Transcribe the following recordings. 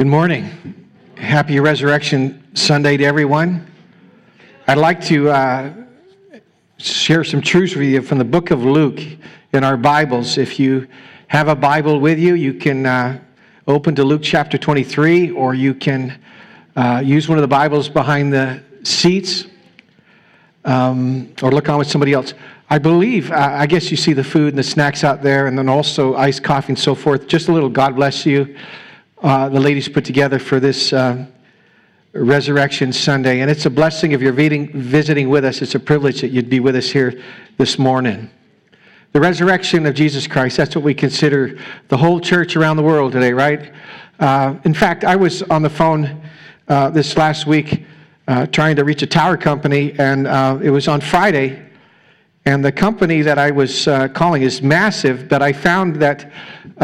Good morning. Happy Resurrection Sunday to everyone. I'd like to share some truths with you from the book of Luke in our Bibles. If you have a Bible with you, you can open to Luke chapter 23, or you can use one of the Bibles behind the seats, or look on with somebody else. I believe, I guess you see the food and the snacks out there, and then also iced coffee and so forth. Just a little God bless you. The ladies put together for this Resurrection Sunday. And it's a blessing if you're visiting with us. It's a privilege that you'd be with us here this morning. The resurrection of Jesus Christ, that's what we consider the whole church around the world today, right? In fact, I was on the phone this last week trying to reach a tower company, and it was on Friday. And the company that I was calling is massive, but I found that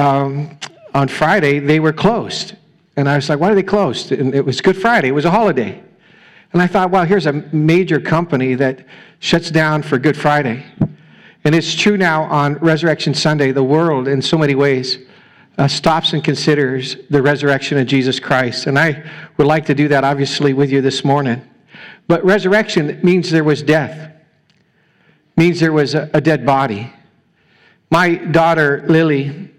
on Friday, they were closed. And I was like, why are they closed? And it was Good Friday. It was a holiday. And I thought, well, here's a major company that shuts down for Good Friday. And it's true now on Resurrection Sunday. The world, in so many ways, stops and considers the resurrection of Jesus Christ. And I would like to do that, obviously, with you this morning. But resurrection means there was death. Means there was a dead body. My daughter, Lily,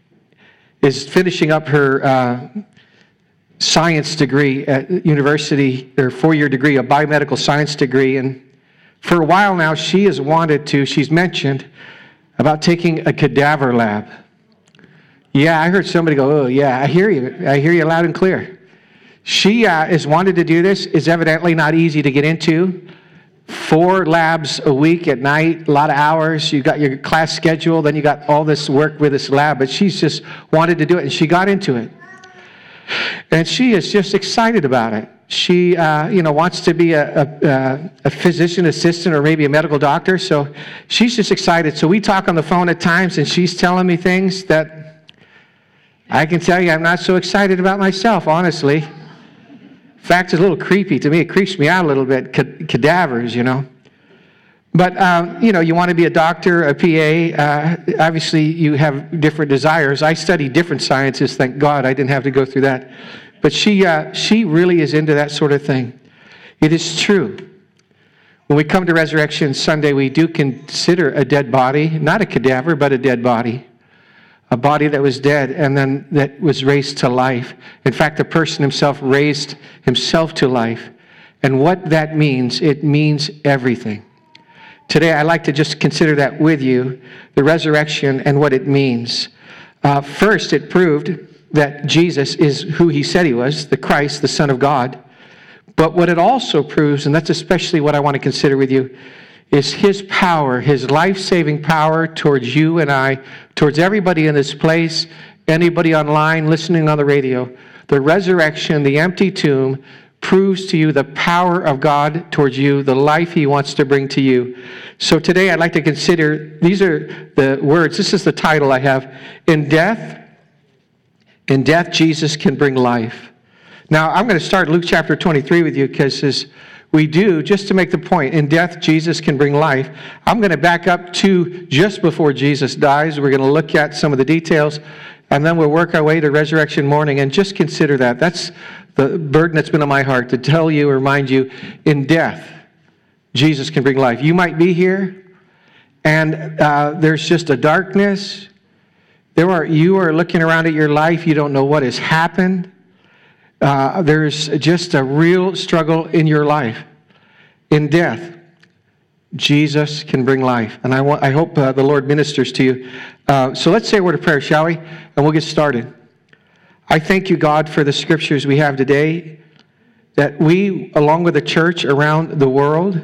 is finishing up her science degree at university, or 4-year degree, a biomedical science degree. And for a while now, she's mentioned about taking a cadaver lab. Yeah, I heard somebody go, oh yeah, I hear you loud and clear. She is wanted to do this. It's evidently not easy to get into. 4 labs a week at night, a lot of hours. You got your class schedule, then you got all this work with this lab. But she's just wanted to do it, and she got into it. And she is just excited about it. She, wants to be a physician assistant or maybe a medical doctor. So she's just excited. So we talk on the phone at times, and she's telling me things that I can tell you I'm not so excited about myself, honestly. In fact, it's a little creepy to me. It creeps me out a little bit, cadavers, But, you want to be a doctor, a PA. Obviously, you have different desires. I study different sciences, thank God. I didn't have to go through that. But she really is into that sort of thing. It is true. When we come to Resurrection Sunday, we do consider a dead body, not a cadaver, but a dead body. A body that was dead and then that was raised to life. In fact, the person himself raised himself to life. And what that means, it means everything. Today, I'd like to just consider that with you, the resurrection and what it means. First, it proved that Jesus is who he said he was, the Christ, the Son of God. But what it also proves, and that's especially what I want to consider with you, is his power, his life-saving power towards you and I, towards everybody in this place, anybody online, listening on the radio. The resurrection, the empty tomb, proves to you the power of God towards you, the life he wants to bring to you. So today I'd like to consider, these are the words, this is the title I have, In death, Jesus can bring life. Now I'm going to start Luke chapter 23 with you because as we do, just to make the point, in death, Jesus can bring life. I'm going to back up to just before Jesus dies. We're going to look at some of the details, and then we'll work our way to resurrection morning, and just consider that. That's the burden that's been on my heart, to tell you, or remind you, in death, Jesus can bring life. You might be here, and there's just a darkness. You are looking around at your life. You don't know what has happened. There's just a real struggle in your life. In death, Jesus can bring life. And I hope the Lord ministers to you. So let's say a word of prayer, shall we? And we'll get started. I thank you, God, for the scriptures we have today, that we, along with the church around the world,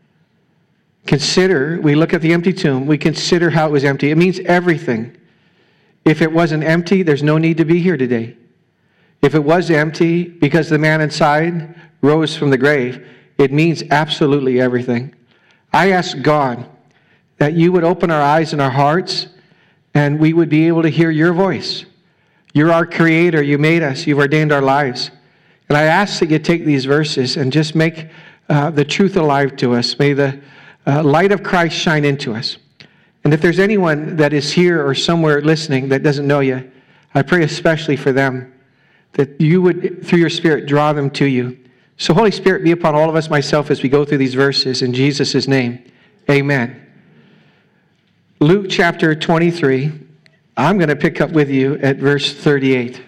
we look at the empty tomb, we consider how it was empty. It means everything. If it wasn't empty, there's no need to be here today. If it was empty because the man inside rose from the grave, it means absolutely everything. I ask God that you would open our eyes and our hearts and we would be able to hear your voice. You're our creator. You made us. You've ordained our lives. And I ask that you take these verses and just make the truth alive to us. May the light of Christ shine into us. And if there's anyone that is here or somewhere listening that doesn't know you, I pray especially for them that you would, through your Spirit, draw them to you. So Holy Spirit, be upon all of us, myself, as we go through these verses. In Jesus' name, amen. Luke chapter 23, I'm going to pick up with you at verse 38.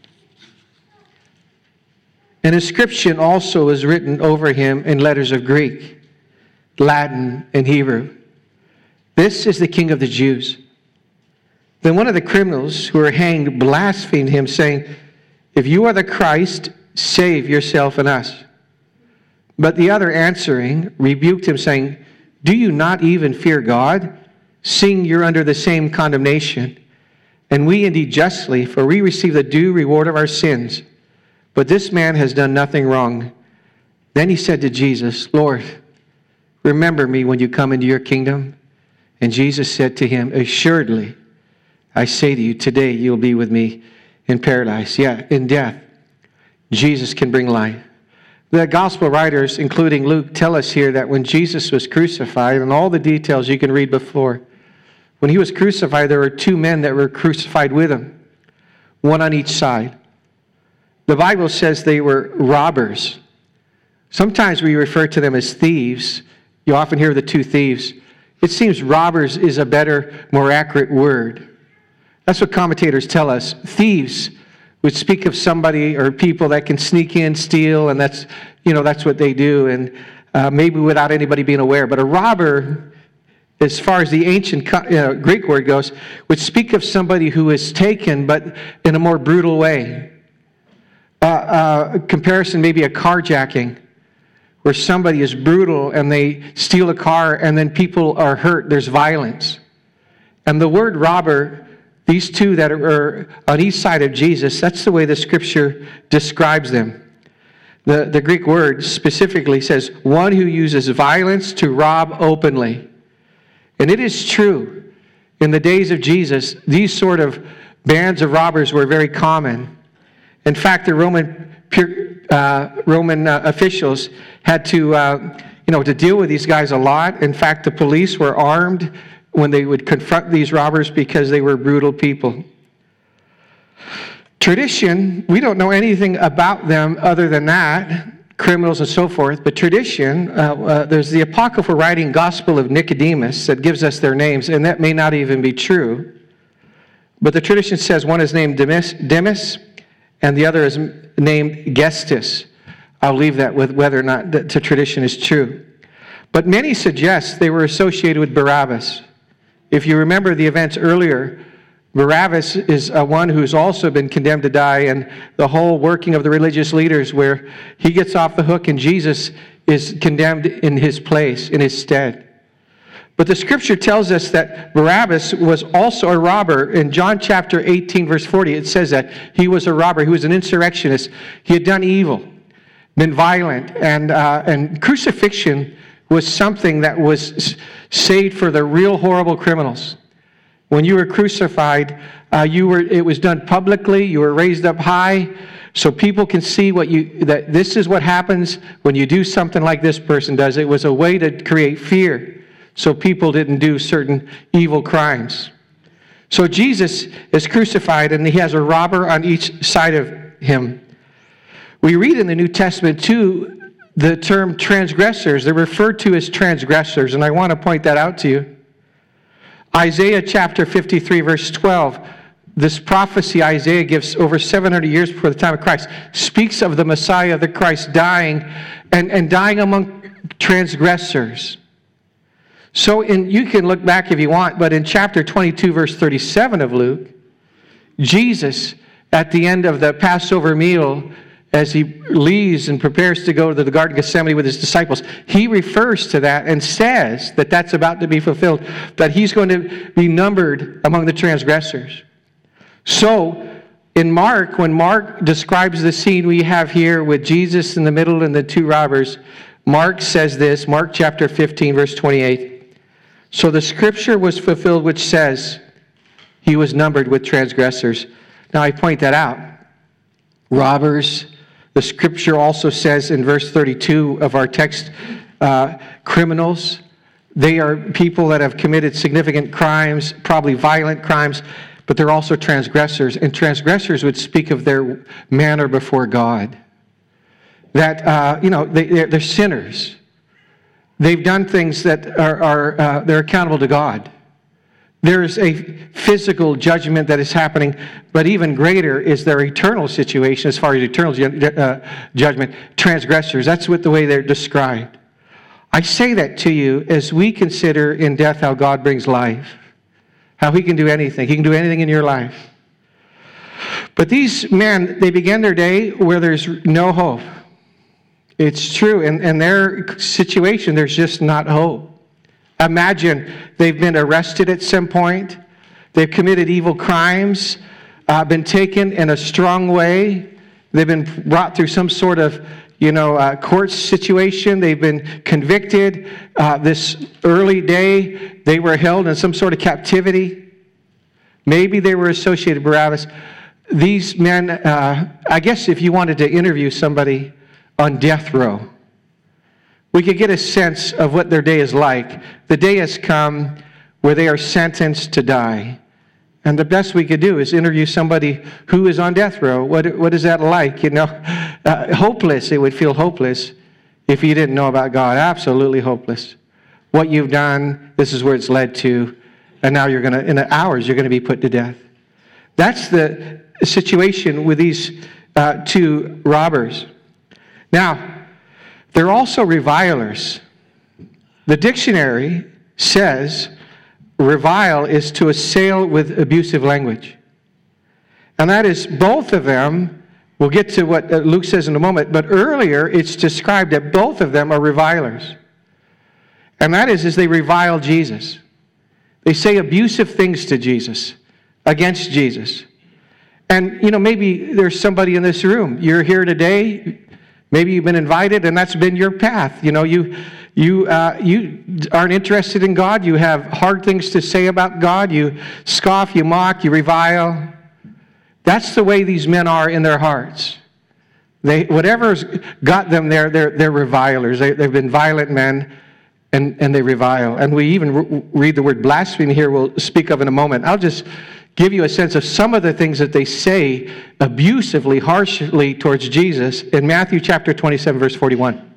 An inscription also is written over him in letters of Greek, Latin, and Hebrew. This is the King of the Jews. Then one of the criminals who were hanged blasphemed him, saying, "If you are the Christ, save yourself and us." But the other answering rebuked him, saying, "Do you not even fear God, seeing you're under the same condemnation? And we indeed justly, for we receive the due reward of our sins. But this man has done nothing wrong." Then he said to Jesus, "Lord, remember me when you come into your kingdom." And Jesus said to him, "Assuredly, I say to you, today you'll be with me in paradise." Yeah, in death, Jesus can bring life. The gospel writers, including Luke, tell us here that when Jesus was crucified, and all the details you can read before, when he was crucified, there were two men that were crucified with him, one on each side. The Bible says they were robbers. Sometimes we refer to them as thieves. You often hear the two thieves. It seems robbers is a better, more accurate word. That's what commentators tell us. Thieves would speak of somebody or people that can sneak in, steal, and that's what they do, and maybe without anybody being aware. But a robber, as far as the ancient Greek word goes, would speak of somebody who is taken, but in a more brutal way. A comparison, maybe a carjacking, where somebody is brutal and they steal a car and then people are hurt. There's violence. And the word robber, these two that are on each side of Jesus, that's the way the Scripture describes them. The Greek word specifically says, one who uses violence to rob openly. And it is true. In the days of Jesus, these sort of bands of robbers were very common. In fact, the Roman officials had to deal with these guys a lot. In fact, the police were armed when they would confront these robbers because they were brutal people. Tradition, we don't know anything about them other than that, criminals and so forth, but tradition, there's the apocryphal writing Gospel of Nicodemus that gives us their names, and that may not even be true. But the tradition says one is named Demas, and the other is named Gestas. I'll leave that with whether or not the tradition is true. But many suggest they were associated with Barabbas. If you remember the events earlier, Barabbas is one who's also been condemned to die, and the whole working of the religious leaders where he gets off the hook and Jesus is condemned in his place, in his stead. But the Scripture tells us that Barabbas was also a robber. In John chapter 18, verse 40, it says that he was a robber. He was an insurrectionist. He had done evil, been violent, and crucifixion was something that was saved for the real horrible criminals. When you were crucified, it was done publicly. You were raised up high, so people can see that this is what happens when you do something like this person does. It was a way to create fear, so people didn't do certain evil crimes. So Jesus is crucified, and he has a robber on each side of him. We read in the New Testament, too, the term transgressors. They're referred to as transgressors, and I want to point that out to you. Isaiah chapter 53, verse 12, this prophecy Isaiah gives over 700 years before the time of Christ, speaks of the Messiah, the Christ, dying, and dying among transgressors. So you can look back if you want, but in chapter 22, verse 37 of Luke, Jesus, at the end of the Passover meal, as he leaves and prepares to go to the Garden of Gethsemane with his disciples, he refers to that and says that that's about to be fulfilled, that he's going to be numbered among the transgressors. So, in Mark, when Mark describes the scene we have here with Jesus in the middle and the two robbers, Mark says this, Mark chapter 15, verse 28. So the Scripture was fulfilled which says, he was numbered with transgressors. Now I point that out. Robbers. The Scripture also says in verse 32 of our text, criminals. They are people that have committed significant crimes, probably violent crimes. but they're also transgressors, and transgressors would speak of their manner before God. That, they're sinners. They've done things that they're accountable to God. There's a physical judgment that is happening, but even greater is their eternal situation as far as eternal judgment. Transgressors, that's what the way they're described. I say that to you as we consider in death how God brings life, how He can do anything. He can do anything in your life. But these men, they began their day where there's no hope. It's true. In their situation, there's just not hope. Imagine they've been arrested at some point. They've committed evil crimes, been taken in a strong way. They've been brought through some sort of, court situation. They've been convicted. This early day, they were held in some sort of captivity. Maybe they were associated with Barabbas. These men, I guess if you wanted to interview somebody on death row, we could get a sense of what their day is like. The day has come where they are sentenced to die. And the best we could do is interview somebody who is on death row. What is that like? Hopeless. It would feel hopeless if you didn't know about God. Absolutely hopeless. What you've done, this is where it's led to. And now in hours, you're going to be put to death. That's the situation with these two robbers. Now, they're also revilers. The dictionary says revile is to assail with abusive language. And that is both of them. We'll get to what Luke says in a moment, but earlier it's described that both of them are revilers. And that is they revile Jesus. They say abusive things to Jesus, against Jesus. And, maybe there's somebody in this room. You're here today. Maybe you've been invited, and that's been your path. You aren't interested in God. You have hard things to say about God. You scoff, you mock, you revile. That's the way these men are in their hearts. Whatever's got them there, they're revilers. They've been violent men, and they revile. And we even read the word blasphemy here. We'll speak of in a moment. I'll just give you a sense of some of the things that they say abusively, harshly towards Jesus in Matthew chapter 27, verse 41.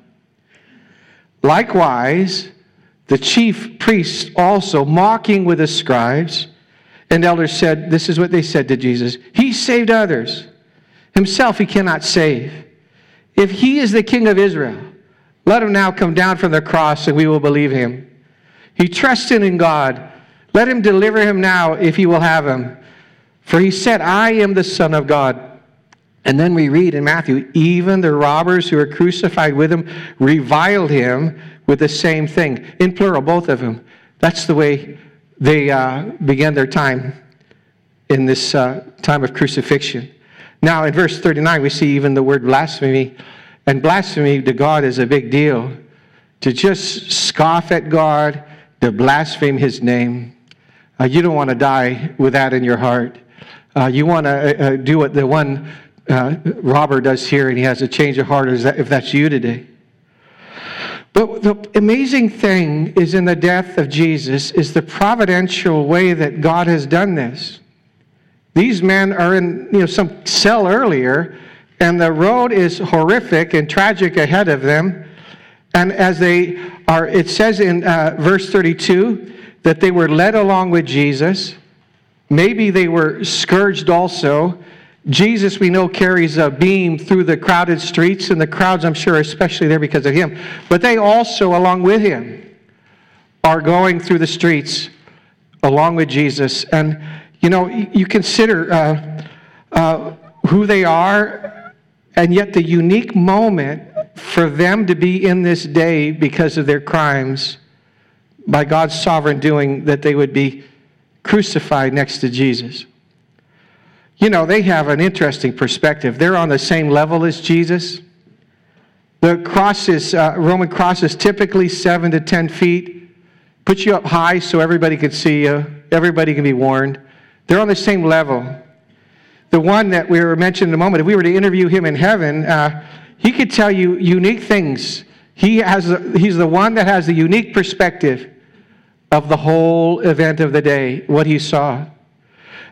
Likewise, the chief priests also, mocking with the scribes and elders, said, this is what they said to Jesus, He saved others. Himself He cannot save. If He is the King of Israel, let Him now come down from the cross and we will believe Him. He trusted in God. Let Him deliver Him now if He will have Him. For He said, I am the Son of God. And then we read in Matthew, even the robbers who were crucified with Him reviled Him with the same thing. In plural, both of them. That's the way they began their time in this time of crucifixion. Now in verse 39, we see even the word blasphemy. And blasphemy to God is a big deal. To just scoff at God, to blaspheme His name. You don't want to die with that in your heart. You want to do what the one robber does here, and he has a change of heart, if that's you today. But the amazing thing is in the death of Jesus is the providential way that God has done this. These men are in some cell earlier, and the road is horrific and tragic ahead of them. And as they are, it says in verse 32, that they were led along with Jesus. Maybe they were scourged also. Jesus, we know, carries a beam through the crowded streets, and the crowds, I'm sure, are especially there because of Him. But they also, along with Him, are going through the streets along with Jesus. And, you consider who they are, and yet the unique moment for them to be in this day because of their crimes, by God's sovereign doing, that they would be crucified next to Jesus. They have an interesting perspective. They're on the same level as Jesus. The crosses, Roman crosses, typically 7 to 10 feet. Put you up high so everybody can see you. Everybody can be warned. They're on the same level. The one that we were mentioning in a moment, if we were to interview him in heaven, he could tell you unique things. He's the one that has the unique perspective of the whole event of the day, what he saw.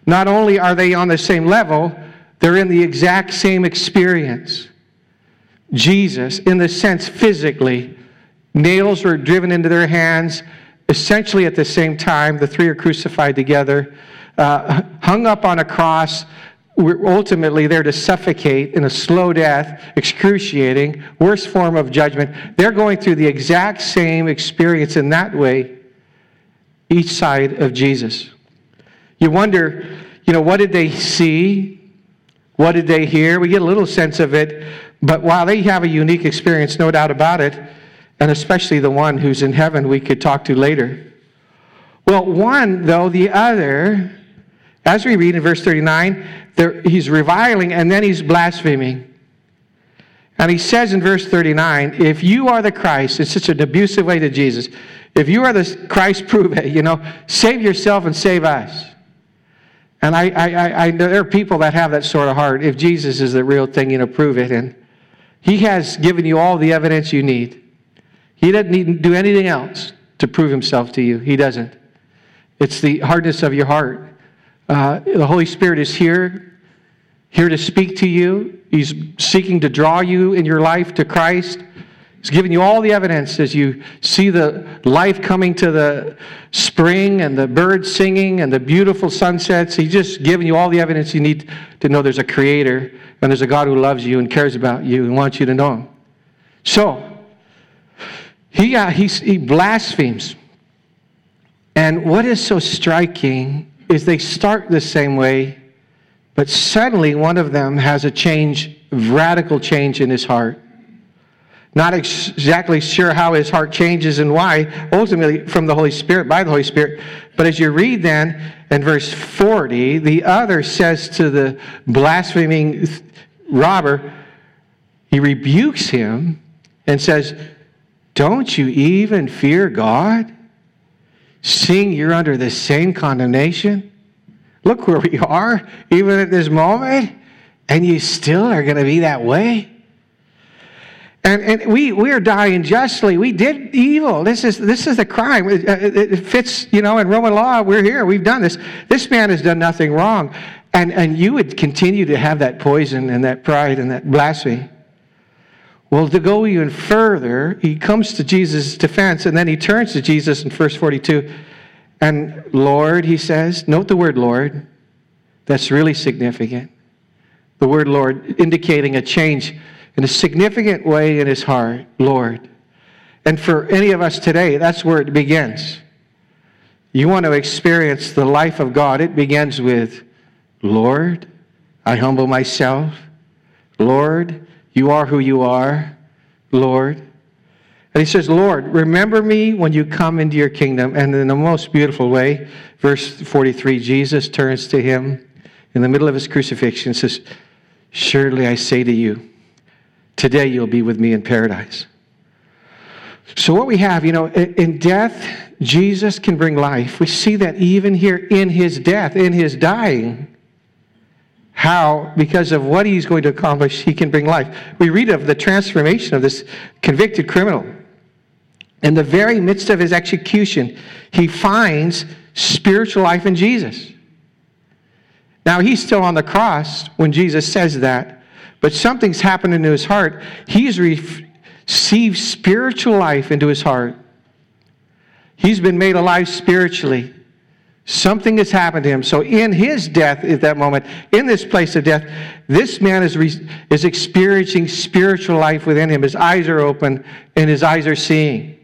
Not only are they on the same level, they're in the exact same experience. Jesus, in the sense physically, nails were driven into their hands, essentially at the same time. The three are crucified together, hung up on a cross. We're ultimately there to suffocate in a slow death, excruciating, worst form of judgment. They're going through the exact same experience in that way, each side of Jesus. You wonder, what did they see? What did they hear? We get a little sense of it, but while they have a unique experience, no doubt about it, and especially the one who's in heaven we could talk to later. Well, one, though, the other, as we read in verse 39, he's reviling and then he's blaspheming. And he says in verse 39, if you are the Christ, it's such an abusive way to Jesus, if you are the Christ, prove it, save yourself and save us. And I know there are people that have that sort of heart. If Jesus is the real thing, prove it. And he has given you all the evidence you need. He doesn't need to do anything else to prove himself to you. He doesn't. It's the hardness of your heart. The Holy Spirit is here to speak to you. He's seeking to draw you in your life to Christ. He's giving you all the evidence as you see the life coming to the spring and the birds singing and the beautiful sunsets. He's just giving you all the evidence you need to know there's a Creator and there's a God who loves you and cares about you and wants you to know Him. So, he blasphemes. And what is so striking is they start the same way, but suddenly one of them has a radical change in his heart. Not exactly sure how his heart changes and why, ultimately from the Holy Spirit, by the Holy Spirit. But as you read then in verse 40, the other says to the blaspheming robber, he rebukes him and says, don't you even fear God, seeing you're under the same condemnation? Look where we are, even at this moment, and you still are going to be that way? And we're dying justly. We did evil. This is the crime. It fits, in Roman law. We're here. We've done this. This man has done nothing wrong. And you would continue to have that poison and that pride and that blasphemy. Well, to go even further, he comes to Jesus' defense, and then he turns to Jesus in verse 42. And Lord, he says, note the word Lord. That's really significant. The word Lord indicating a change in a significant way in his heart, Lord. And for any of us today, that's where it begins. You want to experience the life of God, it begins with, Lord, I humble myself. Lord, you are who you are, Lord. And he says, Lord, remember me when you come into your kingdom. And in the most beautiful way, verse 43, Jesus turns to him in the middle of his crucifixion and says, surely I say to you, today you'll be with me in paradise. So what we have, in death, Jesus can bring life. We see that even here in his death, in his dying, how, because of what he's going to accomplish, he can bring life. We read of the transformation of this convicted criminal. In the very midst of his execution, he finds spiritual life in Jesus. Now, he's still on the cross when Jesus says that, but something's happened into his heart. He's received spiritual life into his heart. He's been made alive spiritually. Something has happened to him. So in his death at that moment, in this place of death, this man is experiencing spiritual life within him. His eyes are open and his eyes are seeing.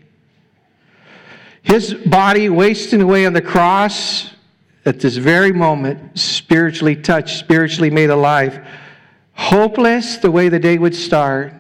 His body wasting away on the cross at this very moment, spiritually touched, spiritually made alive. Hopeless the way the day would start.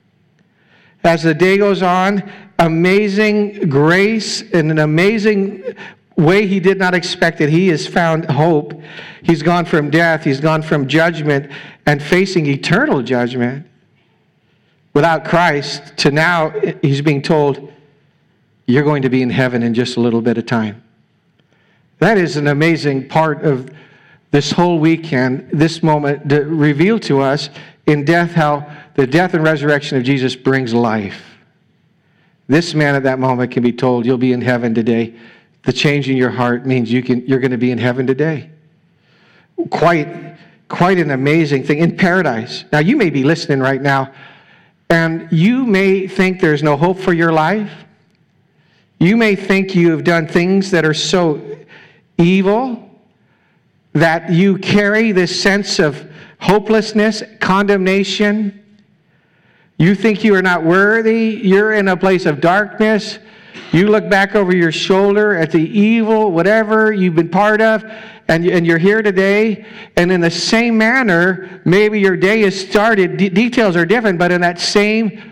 As the day goes on, amazing grace and an amazing way he did not expect it. He has found hope. He's gone from death. He's gone from judgment and facing eternal judgment without Christ to now he's being told, you're going to be in heaven in just a little bit of time. That is an amazing part of this whole weekend, this moment to reveal to us in death how the death and resurrection of Jesus brings life. This man at that moment can be told, you'll be in heaven today. The change in your heart means you're going to be in heaven today. quite an amazing thing in paradise. Now, you may be listening right now, and you may think there's no hope for your life. You may think you have done things that are so evil that you carry this sense of hopelessness, condemnation. You think you are not worthy. You're in a place of darkness. You look back over your shoulder at the evil, whatever you've been part of, and you're here today, and in the same manner, maybe your day has started. Details are different, but in that same,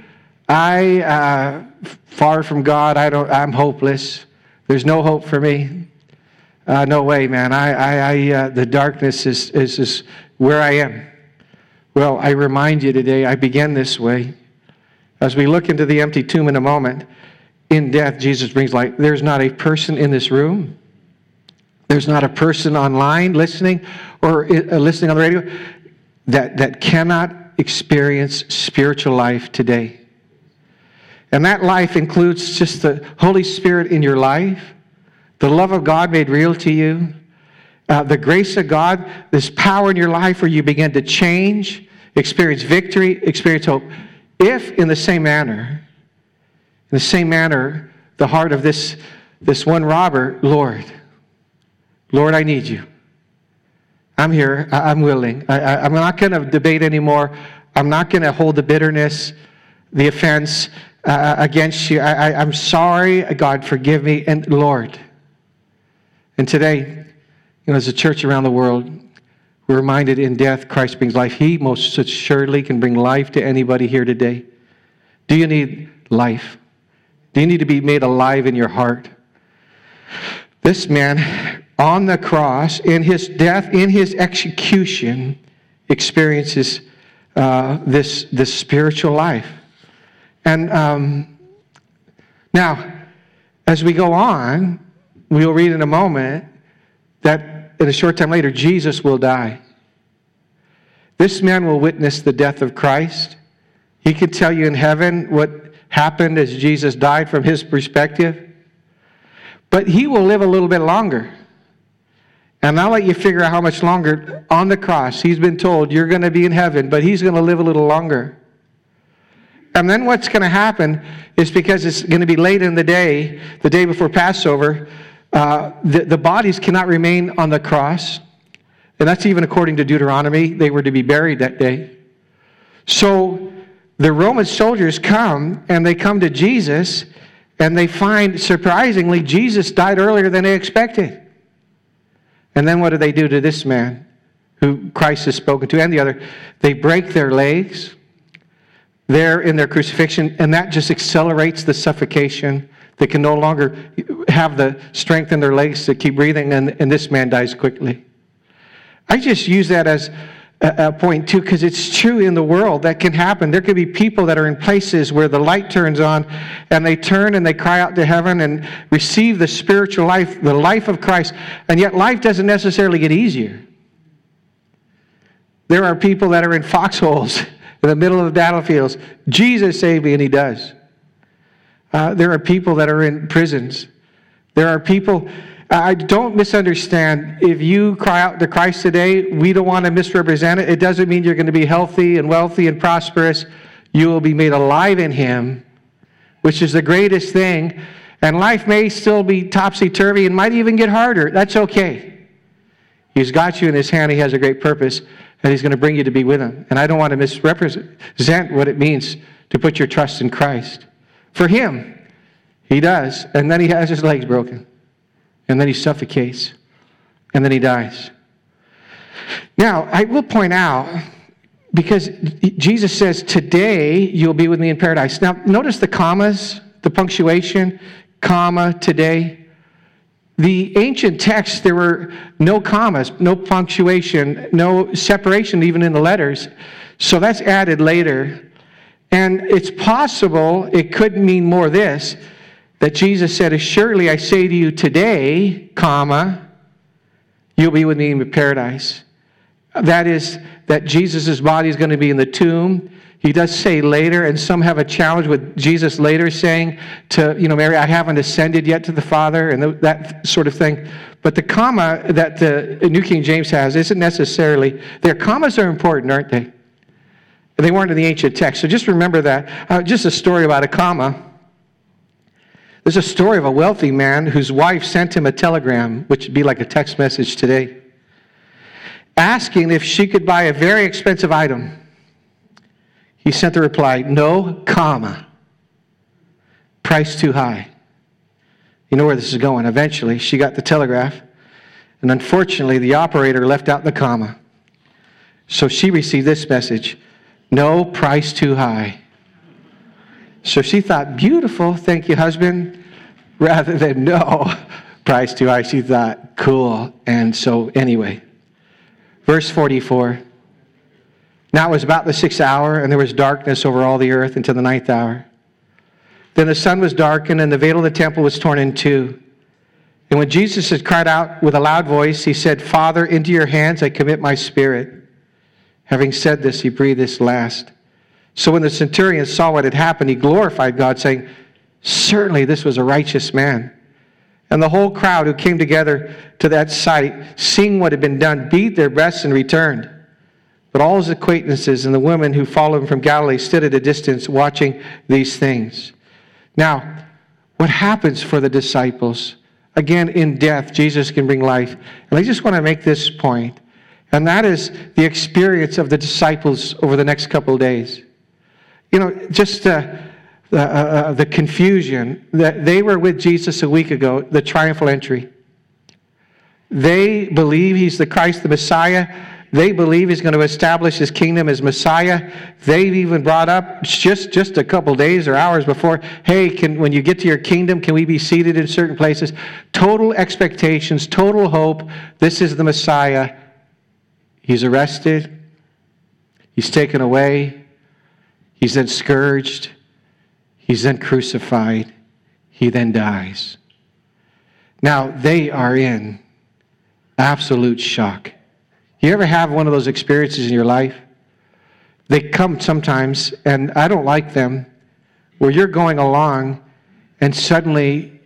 far from God, I'm hopeless. There's no hope for me. No way, man. The darkness is where I am. Well, I remind you today, I began this way. As we look into the empty tomb in a moment, in death, Jesus brings light. There's not a person in this room. There's not a person online listening or listening on the radio that cannot experience spiritual life today. And that life includes just the Holy Spirit in your life, the love of God made real to you, the grace of God, this power in your life where you begin to change, experience victory, experience hope. If in the same manner, the heart of this one robber, Lord, I need you. I'm here. I'm willing. I'm not going to debate anymore. I'm not going to hold the bitterness, the offense against you. I'm sorry. God, forgive me. And Lord. And today, as a church around the world, we're reminded in death, Christ brings life. He most assuredly can bring life to anybody here today. Do you need life? Do you need to be made alive in your heart? This man on the cross, in his death, in his execution, experiences this spiritual life. And now, as we go on, we'll read in a moment that in a short time later, Jesus will die. This man will witness the death of Christ. He could tell you in heaven what happened as Jesus died from his perspective. But he will live a little bit longer. And I'll let you figure out how much longer on the cross. He's been told, you're going to be in heaven, but he's going to live a little longer. And then what's going to happen is, because it's going to be late in the day before Passover, the bodies cannot remain on the cross. And that's even according to Deuteronomy. They were to be buried that day. So the Roman soldiers come, and they come to Jesus, and they find, surprisingly, Jesus died earlier than they expected. And then what do they do to this man who Christ has spoken to, and the other? They break their legs. They're in their crucifixion, and that just accelerates the suffocation. They can no longer have the strength in their legs to keep breathing, and this man dies quickly. I just use that as a point, too, because it's true in the world. That can happen. There could be people that are in places where the light turns on, and they turn and they cry out to heaven and receive the spiritual life, the life of Christ, and yet life doesn't necessarily get easier. There are people that are in foxholes in the middle of the battlefields. Jesus save me, and he does. There are people that are in prisons. There are people... I don't misunderstand. If you cry out to Christ today, we don't want to misrepresent it. It doesn't mean you're going to be healthy and wealthy and prosperous. You will be made alive in him, which is the greatest thing. And life may still be topsy-turvy and might even get harder. That's okay. He's got you in his hand. He has a great purpose, and he's going to bring you to be with him. And I don't want to misrepresent what it means to put your trust in Christ. For him, he does. And then he has his legs broken. And then he suffocates. And then he dies. Now, I will point out, because Jesus says, today you'll be with me in paradise. Now, notice the commas, the punctuation, comma, today. The ancient text, there were no commas, no punctuation, no separation even in the letters. So that's added later. And it's possible it could mean more this, that Jesus said, assuredly I say to you today, comma, you'll be with me in paradise. That is, that Jesus' body is going to be in the tomb. He does say later, and some have a challenge with Jesus later saying to, Mary, I haven't ascended yet to the Father, and that sort of thing. But the comma that the New King James has isn't necessarily there. Commas are important, aren't they? They weren't in the ancient text. So just remember that. Just a story about a comma. There's a story of a wealthy man whose wife sent him a telegram, which would be like a text message today, asking if she could buy a very expensive item. He sent the reply, no, comma, price too high. You know where this is going. Eventually, she got the telegraph, and unfortunately, the operator left out the comma. So she received this message, no, price too high. So she thought, beautiful, thank you, husband, rather than no, price too high. She thought, cool. And so anyway, verse 44. Now it was about the 6th hour, and there was darkness over all the earth until the 9th hour. Then the sun was darkened, and the veil of the temple was torn in two. And when Jesus had cried out with a loud voice, he said, Father, into your hands I commit my spirit. Having said this, he breathed his last. So when the centurion saw what had happened, he glorified God, saying, certainly this was a righteous man. And the whole crowd who came together to that sight, seeing what had been done, beat their breasts and returned. But all his acquaintances and the women who followed him from Galilee stood at a distance watching these things. Now, what happens for the disciples? Again, in death, Jesus can bring life. And I just want to make this point, and that is the experience of the disciples over the next couple of days. You know, just the confusion that they were with Jesus a week ago, the triumphal entry. They believe he's the Christ, the Messiah. They believe he's going to establish his kingdom as Messiah. They've even brought up just a couple days or hours before, hey, when you get to your kingdom, can we be seated in certain places? Total expectations, total hope. This is the Messiah. He's arrested. He's taken away. He's then scourged. He's then crucified. He then dies. Now, they are in absolute shock. You ever have one of those experiences in your life? They come sometimes, and I don't like them, where you're going along, and suddenly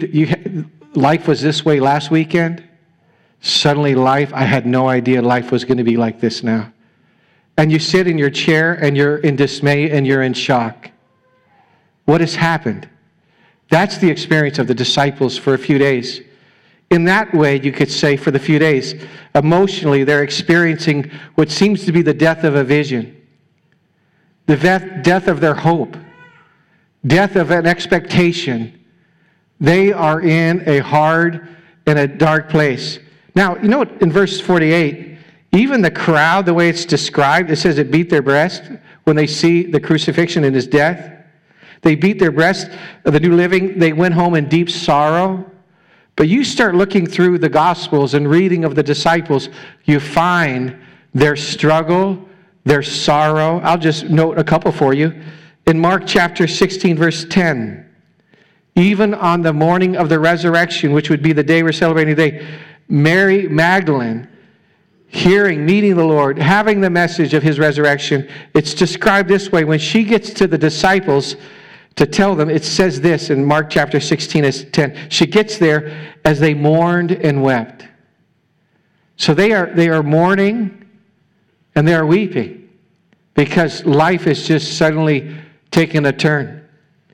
life was this way last weekend. Suddenly I had no idea life was going to be like this now. And you sit in your chair, and you're in dismay, and you're in shock. What has happened? That's the experience of the disciples for a few days. In that way, you could say, for the few days, emotionally, they're experiencing what seems to be the death of a vision, the death of their hope, death of an expectation. They are in a hard and a dark place. Now, you know what, in verse 48, even the crowd, the way it's described, it says it beat their breast when they see the crucifixion and his death. They beat their breast. The New Living, they went home in deep sorrow. But you start looking through the Gospels and reading of the disciples, you find their struggle, their sorrow. I'll just note a couple for you. In Mark chapter 16, verse 10, even on the morning of the resurrection, which would be the day we're celebrating today, Mary Magdalene, meeting the Lord, having the message of his resurrection, it's described this way. When she gets to the disciples to tell them, it says this in Mark chapter 16, 10. She gets there as they mourned and wept. So they are mourning and they are weeping because life is just suddenly taking a turn.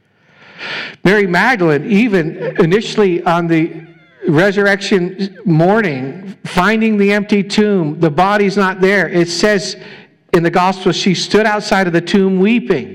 Mary Magdalene, even initially on the resurrection morning, finding the empty tomb, the body's not there. It says in the Gospel, she stood outside of the tomb weeping.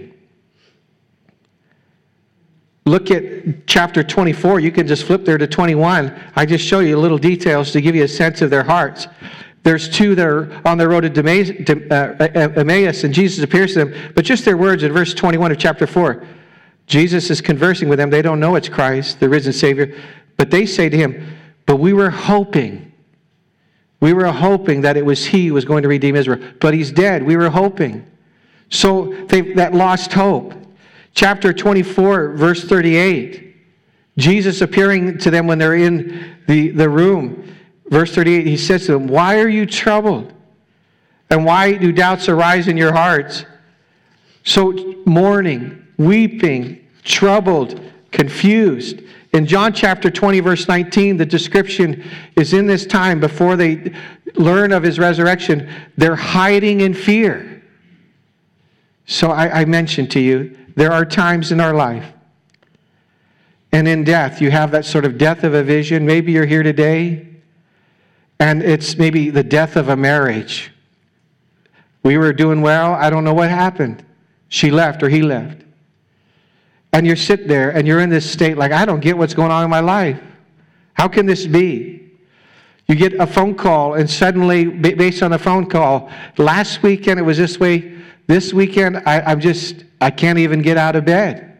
Look at chapter 24. You can just flip there to 21. I just show you little details to give you a sense of their hearts. There's two that are on the road to Emmaus, and Jesus appears to them. But just their words in verse 21 of chapter 4. Jesus is conversing with them. They don't know it's Christ, the risen Savior. But they say to him, but we were hoping that it was he who was going to redeem Israel. But he's dead. We were hoping. So that lost hope. Chapter 24, verse 38. Jesus appearing to them when they're in the room. Verse 38, he says to them, why are you troubled? And why do doubts arise in your hearts? So mourning, weeping, troubled, confused. In John chapter 20, verse 19, the description is in this time before they learn of his resurrection, they're hiding in fear. So I mentioned to you, there are times in our life, and in death, you have that sort of death of a vision. Maybe you're here today, and it's maybe the death of a marriage. We were doing well. I don't know what happened. She left or he left. And you're sitting there and you're in this state like, I don't get what's going on in my life. How can this be? You get a phone call and suddenly, based on the phone call, last weekend it was this way. This weekend, I can't even get out of bed.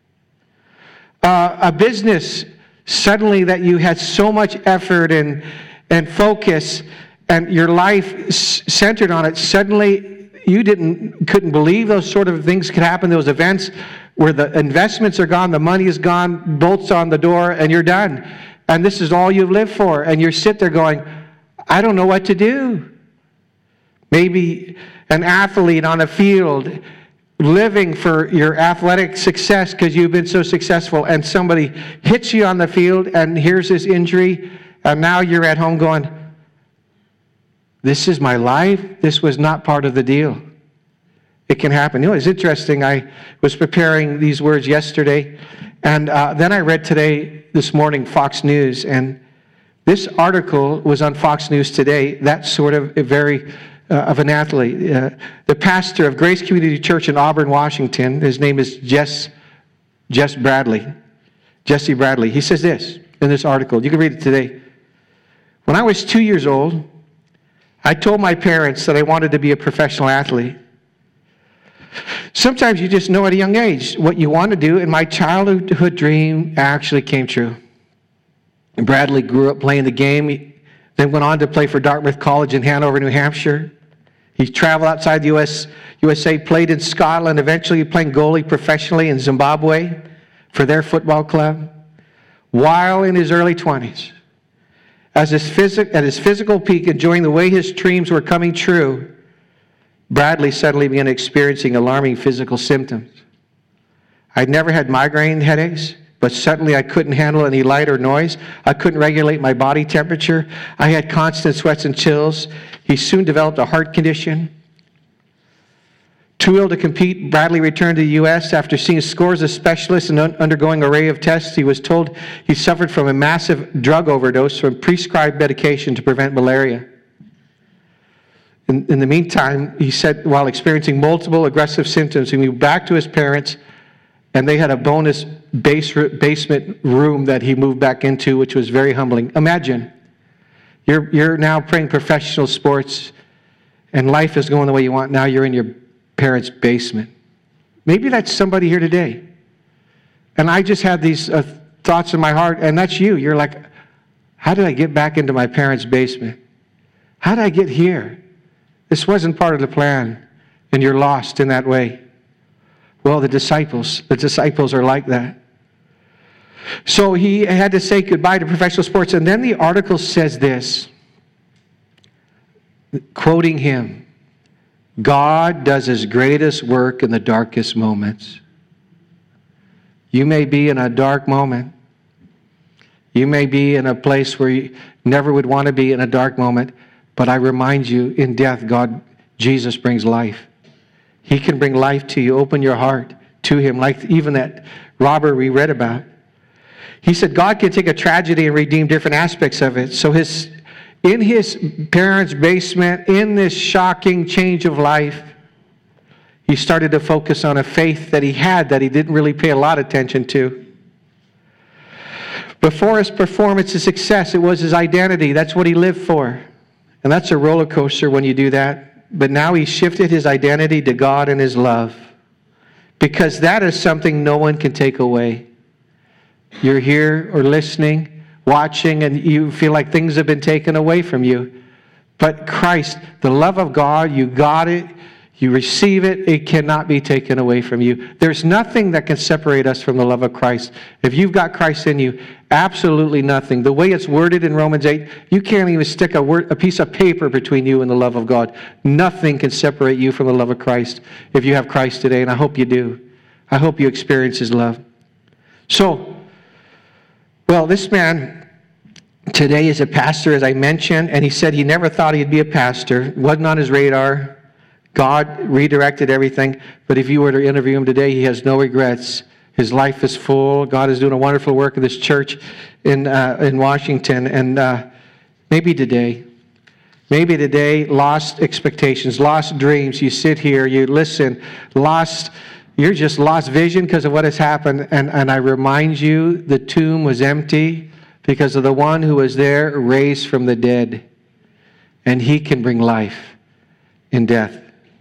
A business, suddenly that you had so much effort and focus and your life centered on it, suddenly you couldn't believe those sort of things could happen, those events where the investments are gone, the money is gone, bolts on the door, and you're done. And this is all you've lived for. And you sit there going, I don't know what to do. Maybe an athlete on a field living for your athletic success because you've been so successful, and somebody hits you on the field and here's this injury, and now you're at home going, this is my life. This was not part of the deal. It can happen. You know, it's interesting. I was preparing these words yesterday, and then I read this morning, Fox News, and this article was on Fox News today. That's sort of of an athlete. The pastor of Grace Community Church in Auburn, Washington, his name is Jesse Bradley. He says this in this article. You can read it today. When I was 2 years old, I told my parents that I wanted to be a professional athlete. Sometimes you just know at a young age what you want to do, and my childhood dream actually came true. And Bradley grew up playing the game, then went on to play for Dartmouth College in Hanover, New Hampshire. He traveled outside the USA, played in Scotland, eventually playing goalie professionally in Zimbabwe for their football club. While in his early 20s, at his physical peak, enjoying the way his dreams were coming true, Bradley suddenly began experiencing alarming physical symptoms. I'd never had migraine headaches, but suddenly I couldn't handle any light or noise. I couldn't regulate my body temperature. I had constant sweats and chills. He soon developed a heart condition. Too ill to compete, Bradley returned to the U.S. After seeing scores of specialists and undergoing an array of tests. He was told he suffered from a massive drug overdose from prescribed medication to prevent malaria. In the meantime, he said, while experiencing multiple aggressive symptoms, he moved back to his parents, and they had a bonus basement room that he moved back into, which was very humbling. Imagine, you're now playing professional sports, and life is going the way you want. Now you're in your parents' basement. Maybe that's somebody here today. And I just had these thoughts in my heart, and that's you. You're like, how did I get back into my parents' basement? How did I get here? This wasn't part of the plan, and you're lost in that way. Well, the disciples are like that. So he had to say goodbye to professional sports, and then the article says this, quoting him, God does his greatest work in the darkest moments. You may be in a dark moment. You may be in a place where you never would want to be in a dark moment, but I remind you, in death, Jesus brings life. He can bring life to you. Open your heart to him, like even that robber we read about. He said God can take a tragedy and redeem different aspects of it. So in his parents' basement, in this shocking change of life, he started to focus on a faith that he had that he didn't really pay a lot of attention to. Before his performance and success, it was his identity. That's what he lived for. And that's a roller coaster when you do that. But now he shifted his identity to God and his love. Because that is something no one can take away. You're here or listening, watching, and you feel like things have been taken away from you. But Christ, the love of God, you got it, you receive it, it cannot be taken away from you. There's nothing that can separate us from the love of Christ. If you've got Christ in you, absolutely nothing. The way it's worded in Romans 8, you can't even stick a piece of paper between you and the love of God. Nothing can separate you from the love of Christ if you have Christ today, and I hope you do. I hope you experience his love. So, well, this man today is a pastor, as I mentioned, and he said he never thought he'd be a pastor. It wasn't on his radar. God redirected everything. But if you were to interview him today, he has no regrets. His life is full. God is doing a wonderful work in this church in Washington. And maybe today, lost expectations, lost dreams. You sit here, you listen, you're just lost vision because of what has happened. And I remind you, the tomb was empty because of the one who was there raised from the dead. And he can bring life in death.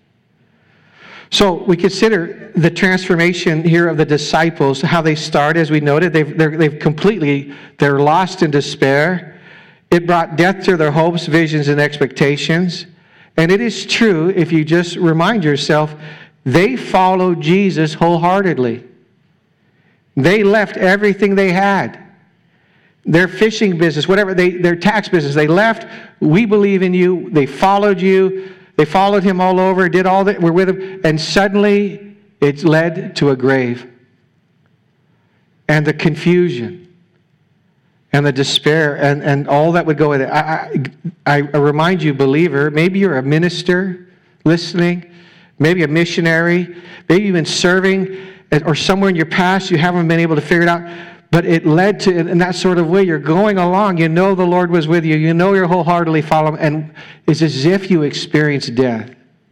So we consider the transformation here of the disciples, how they start, as we noted. They're lost in despair. It brought death to their hopes, visions, and expectations. And it is true, if you just remind yourself, they followed Jesus wholeheartedly. They left everything they had. Their fishing business, whatever, their tax business, they left. We believe in you. They followed you. They followed him all over, did all that, were with him, and suddenly it led to a grave. And the confusion and the despair and all that would go with it. I remind you, believer, maybe you're a minister listening, maybe a missionary, maybe you've been serving, or somewhere in your past you haven't been able to figure it out. But it led to, in that sort of way, you're going along, you know the Lord was with you, you know you're wholeheartedly following, and it's as if you experienced death.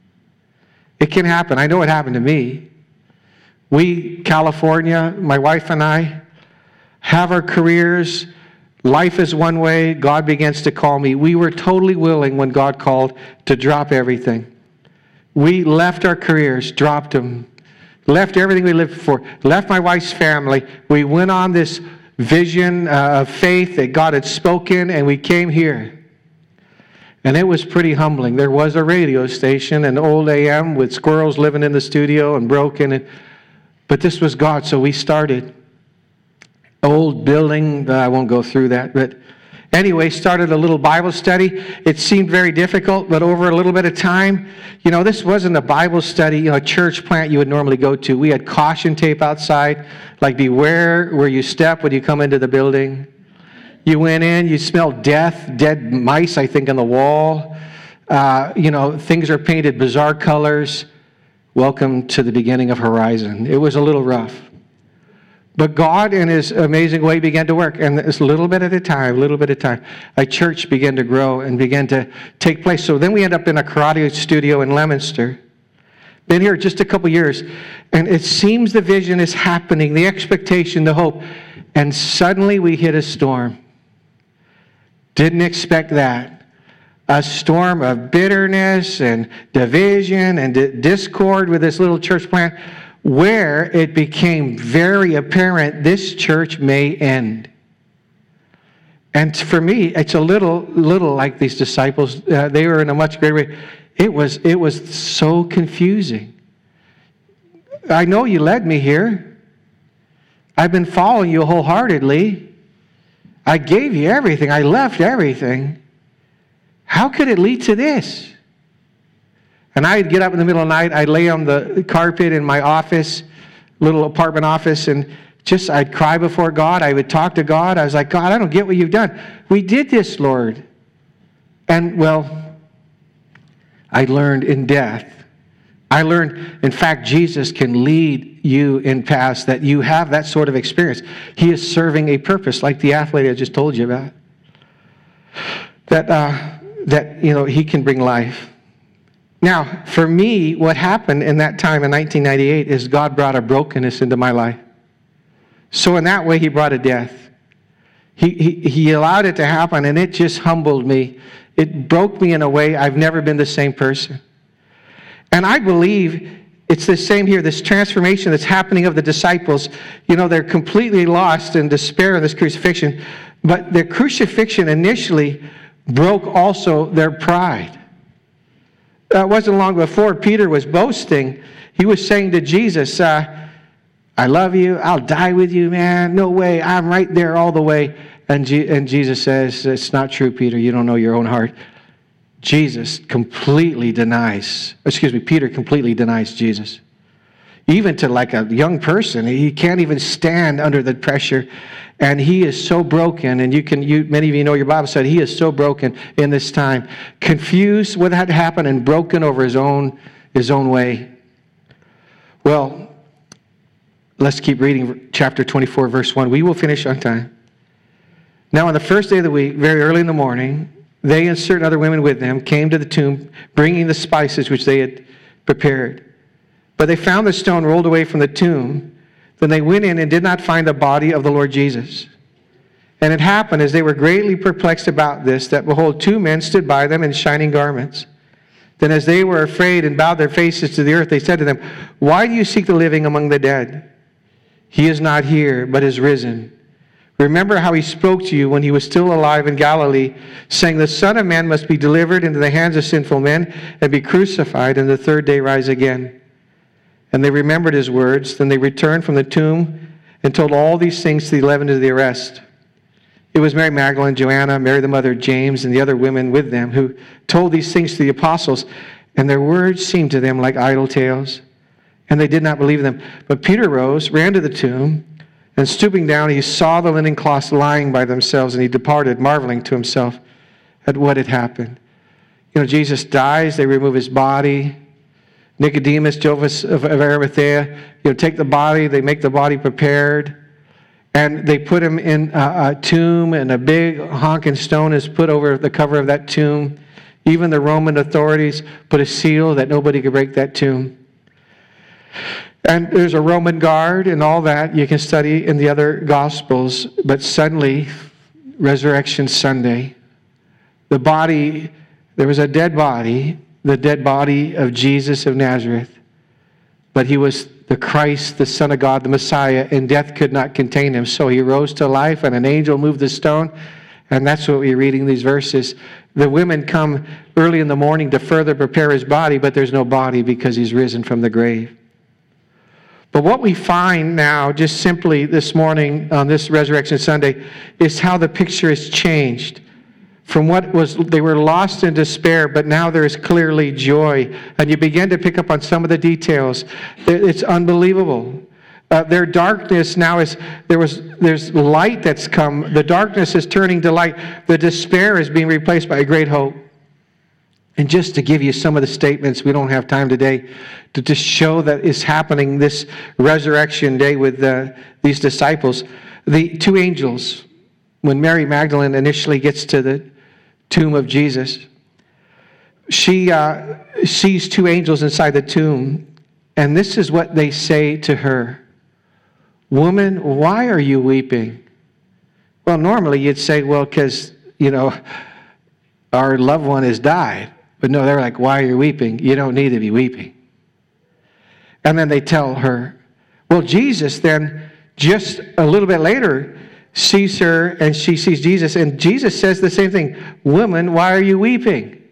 It can happen. I know it happened to me. We, California, my wife and I, have our careers. Life is one way. God begins to call me. We were totally willing when God called to drop everything. We left our careers, dropped them. Left everything we lived for. Left my wife's family. We went on this vision of faith that God had spoken, and we came here. And it was pretty humbling. There was a radio station, an old AM with squirrels living in the studio and broken. But this was God, so we started. Old building, I won't go through that, but anyway, started a little Bible study. It seemed very difficult, but over a little bit of time, this wasn't a Bible study, a church plant you would normally go to. We had caution tape outside, like beware where you step when you come into the building. You went in, you smelled death, dead mice, I think, on the wall. Things are painted bizarre colors. Welcome to the beginning of Horizon. It was a little rough. But God, in His amazing way, began to work. And it's a little bit at a time, a church began to grow and began to take place. So then we end up in a karate studio in Leominster. Been here just a couple years. And it seems the vision is happening, the expectation, the hope. And suddenly we hit a storm. Didn't expect that. A storm of bitterness and division and discord with this little church plant, where it became very apparent this church may end. And for me, it's a little like these disciples. They were in a much greater way. It was so confusing. I know you led me here. I've been following you wholeheartedly. I gave you everything. I left everything. How could it lead to this? And I'd get up in the middle of the night, I'd lay on the carpet in my office, little apartment office, and I'd cry before God. I would talk to God. I was like, God, I don't get what you've done. We did this, Lord. And, well, I learned in death. I learned, in fact, Jesus can lead you in paths that you have that sort of experience. He is serving a purpose, like the athlete I just told you about. That He can bring life. Now, for me, what happened in that time in 1998 is God brought a brokenness into my life. So in that way, He brought a death. He allowed it to happen, and it just humbled me. It broke me in a way I've never been the same person. And I believe it's the same here, this transformation that's happening of the disciples. They're completely lost in despair of this crucifixion, but their crucifixion initially broke also their pride. It wasn't long before Peter was boasting. He was saying to Jesus, I love you. I'll die with you, man. No way. I'm right there all the way. And Jesus says, it's not true, Peter. You don't know your own heart. Peter completely denies Jesus. even to like a young person. He can't even stand under the pressure. And he is so broken, and many of you know your Bible said he is so broken in this time, confused what had happened and broken over his own way. Well, let's keep reading chapter 24, verse 1. We will finish on time. Now on the first day of the week, very early in the morning, they and certain other women with them came to the tomb, bringing the spices which they had prepared. But they found the stone rolled away from the tomb. Then they went in and did not find the body of the Lord Jesus. And it happened, as they were greatly perplexed about this, that behold, two men stood by them in shining garments. Then as they were afraid and bowed their faces to the earth, they said to them, "Why do you seek the living among the dead? He is not here, but is risen. Remember how he spoke to you when he was still alive in Galilee, saying, the Son of Man must be delivered into the hands of sinful men and be crucified, and the third day rise again." And they remembered his words. Then they returned from the tomb and told all these things to the 11 of the rest. It was Mary Magdalene, Joanna, Mary the mother of James, and the other women with them who told these things to the apostles. And their words seemed to them like idle tales, and they did not believe them. But Peter rose, ran to the tomb, and stooping down, he saw the linen cloths lying by themselves, and he departed, marveling to himself at what had happened. Jesus dies. They remove his body. Nicodemus, Joseph of Arimathea, take the body, they make the body prepared, and they put him in a tomb, and a big honking stone is put over the cover of that tomb. Even the Roman authorities put a seal that nobody could break that tomb. And there's a Roman guard and all that you can study in the other Gospels, but suddenly, Resurrection Sunday, there was a dead body, the dead body of Jesus of Nazareth. But he was the Christ, the Son of God, the Messiah, and death could not contain him. So he rose to life, and an angel moved the stone, and that's what we're reading these verses. The women come early in the morning to further prepare his body, but there's no body because he's risen from the grave. But what we find now, just simply this morning on this Resurrection Sunday, is how the picture has changed. From they were lost in despair, but now there is clearly joy. And you begin to pick up on some of the details. It's unbelievable. Their darkness now there's light that's come. The darkness is turning to light. The despair is being replaced by a great hope. And just to give you some of the statements, we don't have time today to just show that it's happening this resurrection day with these disciples. The two angels, when Mary Magdalene initially gets to the tomb of Jesus, she sees two angels inside the tomb, and this is what they say to her. "Woman, why are you weeping?" Well, normally you'd say, well, because, our loved one has died. But no, they're like, "Why are you weeping? You don't need to be weeping." And then they tell her. Well, Jesus then, just a little bit later, sees her, and she sees Jesus, and Jesus says the same thing. "Woman, why are you weeping?"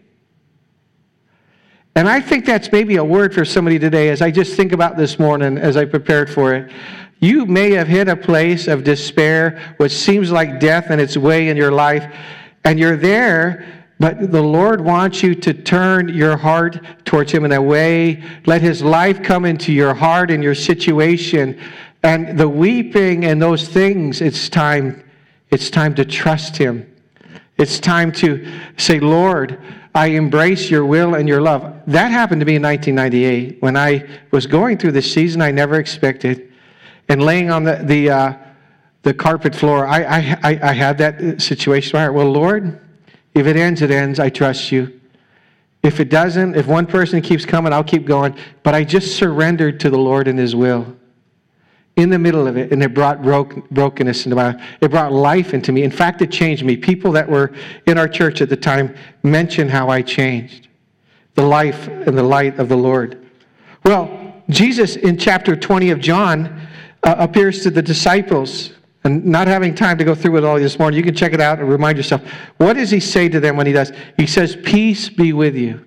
And I think that's maybe a word for somebody today as I just think about this morning as I prepared for it. You may have hit a place of despair, which seems like death in its way in your life, and you're there, but the Lord wants you to turn your heart towards him in a way. Let his life come into your heart and your situation. And the weeping and those things, it's time to trust him. It's time to say, "Lord, I embrace your will and your love." That happened to me in 1998 when I was going through this season I never expected, and laying on the carpet floor. I had that situation where, well, Lord, if it ends, it ends. I trust you. If it doesn't, if one person keeps coming, I'll keep going. But I just surrendered to the Lord and his will. In the middle of it, and it brought brokenness into my life. It brought life into me. In fact, it changed me. People that were in our church at the time mentioned how I changed. The life and the light of the Lord. Well, Jesus in chapter 20 of John appears to the disciples. And not having time to go through it all this morning, you can check it out and remind yourself. What does he say to them when he does? He says, "Peace be with you."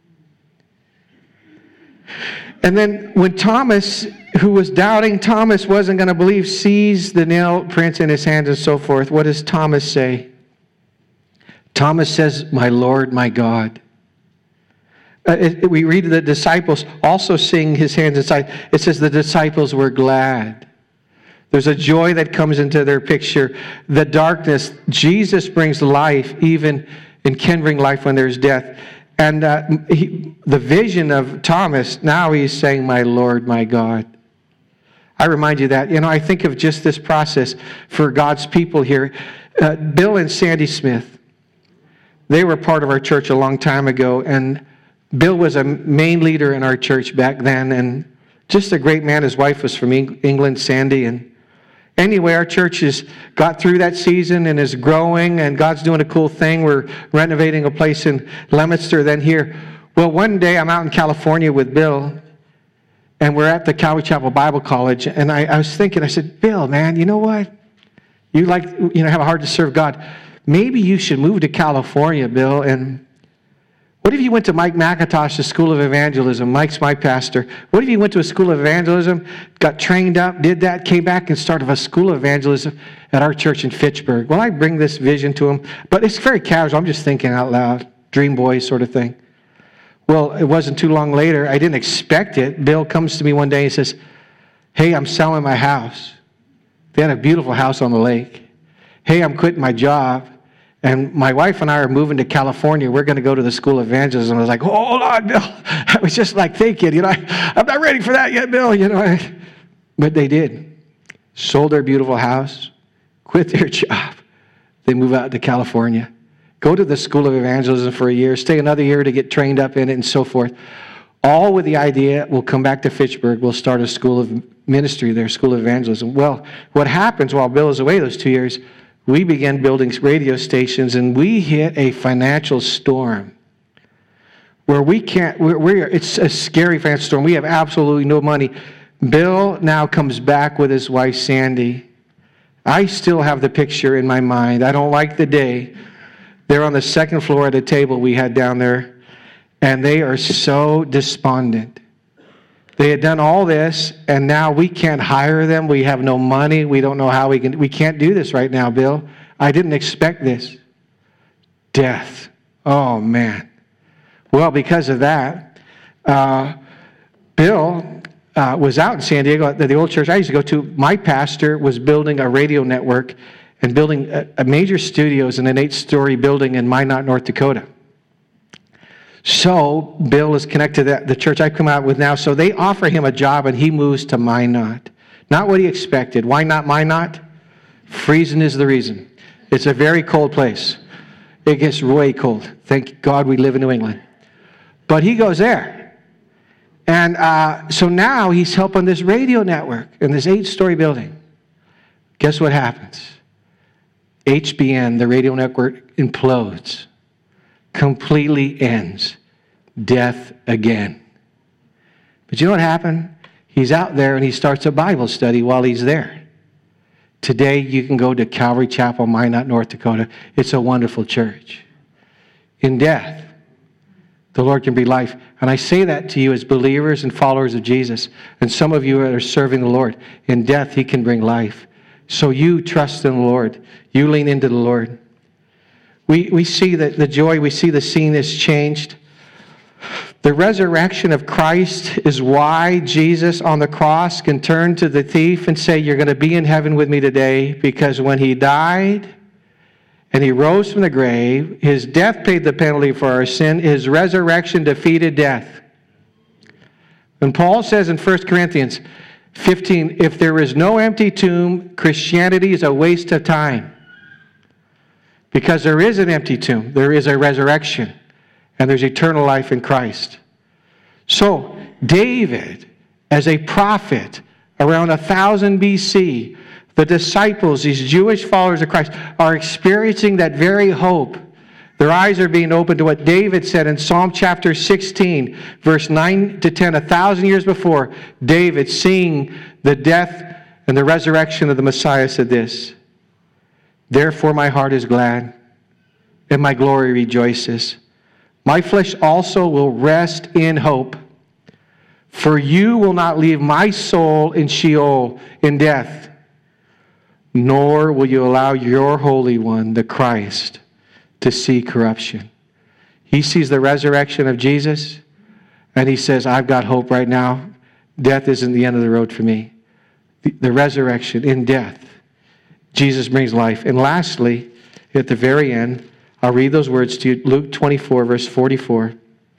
And then when Thomas, who was doubting, Thomas wasn't going to believe, sees the nail prints in his hands and so forth, what does Thomas say? Thomas says, "My Lord, my God." We read the disciples also seeing his hands inside. It says the disciples were glad. There's a joy that comes into their picture. The darkness, Jesus brings life, even and can bring life when there's death. And the vision of Thomas, now he's saying, my Lord, my God. I remind you that. I think of just this process for God's people here. Bill and Sandy Smith, they were part of our church a long time ago, and Bill was a main leader in our church back then, and just a great man. His wife was from England, Sandy. And anyway, our church has got through that season and is growing, and God's doing a cool thing. We're renovating a place in Leominster, then here. Well, one day I'm out in California with Bill, and we're at the Calvary Chapel Bible College, and I was thinking, I said, Bill, man, you know what? You have a heart to serve God. Maybe you should move to California, Bill, and what if you went to Mike McIntosh's School of Evangelism? Mike's my pastor. What if you went to a School of Evangelism, got trained up, did that, came back and started a School of Evangelism at our church in Fitchburg? Well, I bring this vision to him, but it's very casual. I'm just thinking out loud, dream boy sort of thing. Well, it wasn't too long later. I didn't expect it. Bill comes to me one day and says, hey, I'm selling my house. They had a beautiful house on the lake. Hey, I'm quitting my job. And my wife and I are moving to California. We're going to go to the School of Evangelism. I was like, hold on, Bill. I was just like thinking, I'm not ready for that yet, Bill. But they did. Sold their beautiful house, quit their job. They move out to California, go to the School of Evangelism for a year, stay another year to get trained up in it and so forth. All with the idea, we'll come back to Fitchburg, we'll start a school of ministry there, School of Evangelism. Well, what happens while Bill is away those 2 years, we began building radio stations, and we hit a financial storm where it's a scary financial storm. We have absolutely no money. Bill now comes back with his wife, Sandy. I still have the picture in my mind. I don't like the day. They're on the second floor at a table we had down there, and they are so despondent. They had done all this, and now we can't hire them. We have no money. We don't know how we can't do this right now, Bill. I didn't expect this. Death. Oh, man. Well, because of that, Bill was out in San Diego at the old church I used to go to. My pastor was building a radio network and building a major studios in an 8-story building in Minot, North Dakota. So Bill is connected to the church I come out with now. So they offer him a job, and he moves to Minot. Not what he expected. Why not Minot? Freezing is the reason. It's a very cold place. It gets way cold. Thank God we live in New England. But he goes there. And so now he's helping this radio network in this 8-story building. Guess what happens? HBN, the radio network, implodes. Completely ends. Death again. But you know what happened? He's out there and he starts a Bible study while he's there. Today you can go to Calvary Chapel, Minot, North Dakota. It's a wonderful church. In death, the Lord can bring life. And I say that to you as believers and followers of Jesus. And some of you are serving the Lord. In death, He can bring life. So you trust in the Lord. You lean into the Lord. We see that the joy, we see the scene is changed. The resurrection of Christ is why Jesus on the cross can turn to the thief and say, you're going to be in heaven with me today, because when He died and He rose from the grave, His death paid the penalty for our sin, His resurrection defeated death. And Paul says in 1 Corinthians 15, if there is no empty tomb, Christianity is a waste of time. Because there is an empty tomb, there is a resurrection, and there's eternal life in Christ. So, David, as a prophet, around 1000 BC, the disciples, these Jewish followers of Christ, are experiencing that very hope. Their eyes are being opened to what David said in Psalm chapter 16, verse 9 to 10, 1,000 years before. David, seeing the death and the resurrection of the Messiah, said this, therefore my heart is glad, and my glory rejoices. My flesh also will rest in hope, for you will not leave my soul in Sheol, in death, nor will you allow your Holy One, the Christ, to see corruption. He sees the resurrection of Jesus. And he says, I've got hope right now. Death isn't the end of the road for me. The resurrection in death, Jesus brings life. And lastly, at the very end, I'll read those words to you. Luke 24, verse 44.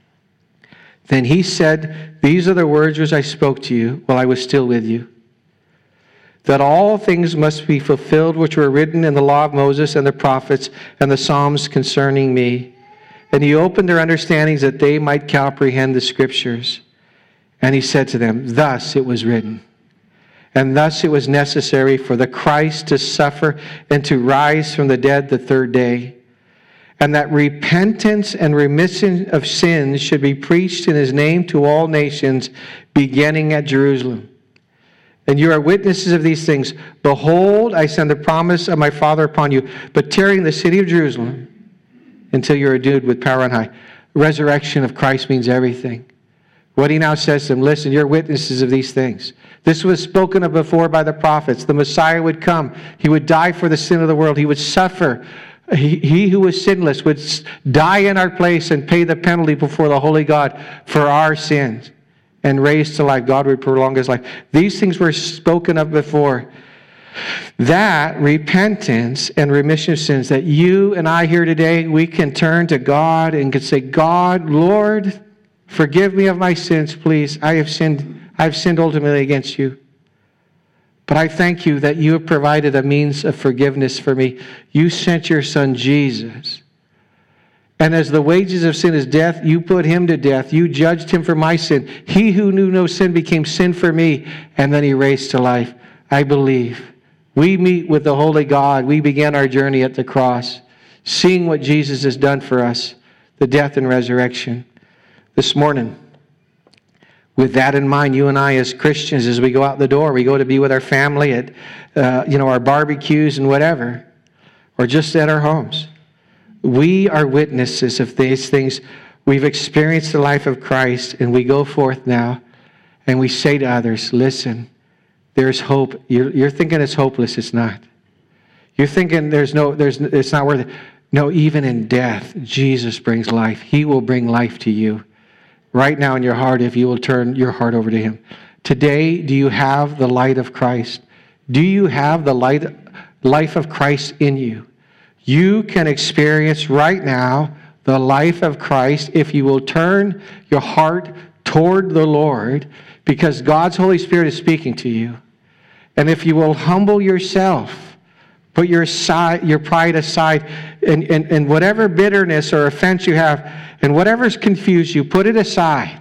Then he said, these are the words which I spoke to you while I was still with you, that all things must be fulfilled which were written in the law of Moses and the prophets and the Psalms concerning me. And he opened their understandings that they might comprehend the Scriptures. And he said to them, thus it was written, and thus it was necessary for the Christ to suffer and to rise from the dead the third day, and that repentance and remission of sins should be preached in his name to all nations, beginning at Jerusalem. And you are witnesses of these things. Behold, I send the promise of my Father upon you, but tarry in the city of Jerusalem until you are endued with power on high. Resurrection of Christ means everything. What he now says to them, listen, you're witnesses of these things. This was spoken of before by the prophets. The Messiah would come. He would die for the sin of the world. He would suffer. He who was sinless would die in our place and pay the penalty before the holy God for our sins and raised to life. God would prolong his life. These things were spoken of before. That repentance and remission of sins that you and I here today, we can turn to God and can say, God, Lord, forgive me of my sins, please. I have sinned ultimately against you. But I thank you that you have provided a means of forgiveness for me. You sent your Son, Jesus. And as the wages of sin is death, you put him to death. You judged him for my sin. He who knew no sin became sin for me, and then he raised to life. I believe. We meet with the Holy God. We began our journey at the cross, seeing what Jesus has done for us, the death and resurrection. This morning, with that in mind, you and I as Christians, as we go out the door, we go to be with our family at our barbecues and whatever, or just at our homes. We are witnesses of these things. We've experienced the life of Christ, and we go forth now, and we say to others, listen, there's hope. You're thinking it's hopeless. It's not. You're thinking it's not worth it. No, even in death, Jesus brings life. He will bring life to you. Right now in your heart, if you will turn your heart over to him. Today, do you have the light of Christ? Do you have the life of Christ in you? You can experience right now the life of Christ if you will turn your heart toward the Lord, because God's Holy Spirit is speaking to you. And if you will humble yourself, put your pride aside, and whatever bitterness or offense you have, and whatever's confused you, put it aside.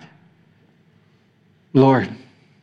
Lord,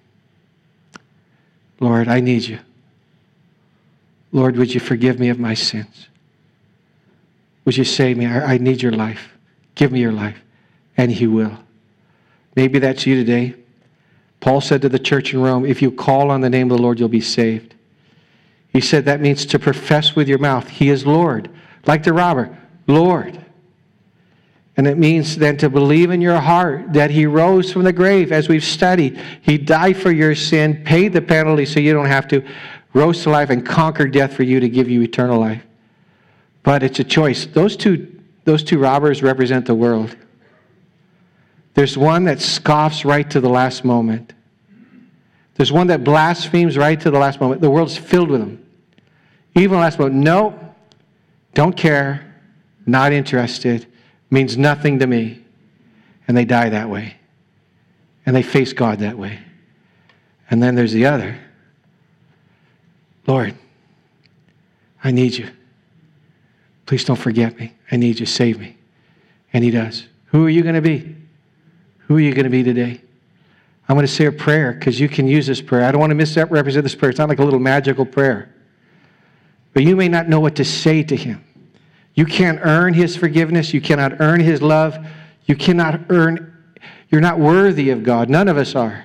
I need you. Lord, would you forgive me of my sins? Would you save me? I need your life. Give me your life. And he will. Maybe that's you today. Paul said to the church in Rome, if you call on the name of the Lord, you'll be saved. He said that means to profess with your mouth, he is Lord. Like the robber, Lord. And it means then to believe in your heart that he rose from the grave, as we've studied. He died for your sin, paid the penalty so you don't have to, rose to life and conquered death for you to give you eternal life. But it's a choice. Those two robbers represent the world. There's one that scoffs right to the last moment. There's one that blasphemes right to the last moment. The world's filled with them. Even the last moment, no, don't care, not interested, means nothing to me. And they die that way. And they face God that way. And then there's the other. Lord, I need you. Please don't forget me. I need you. Save me. And he does. Who are you going to be? Who are you going to be today? I'm going to say a prayer because you can use this prayer. I don't want to misrepresent this prayer. It's not like a little magical prayer. But you may not know what to say to him. You can't earn his forgiveness. You cannot earn his love. You're not worthy of God. None of us are.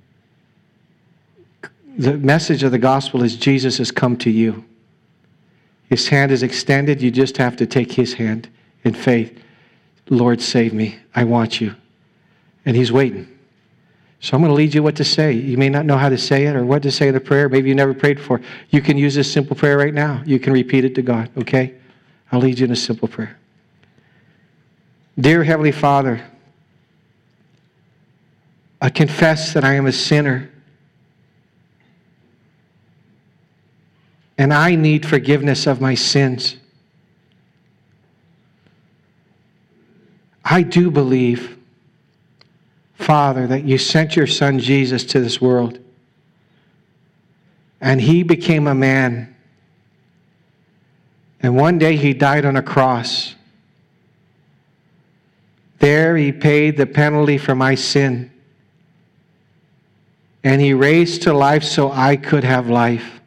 The message of the gospel is Jesus has come to you. His hand is extended. You just have to take his hand in faith. Lord, save me. I want you. And he's waiting. So I'm going to lead you what to say. You may not know how to say it or what to say in the prayer. Maybe you never prayed before. You can use this simple prayer right now. You can repeat it to God, okay? I'll lead you in a simple prayer. Dear Heavenly Father, I confess that I am a sinner. And I need forgiveness of my sins. I do believe, Father, that you sent your Son Jesus to this world. And he became a man. And one day he died on a cross. There he paid the penalty for my sin. And he raised to life so I could have life.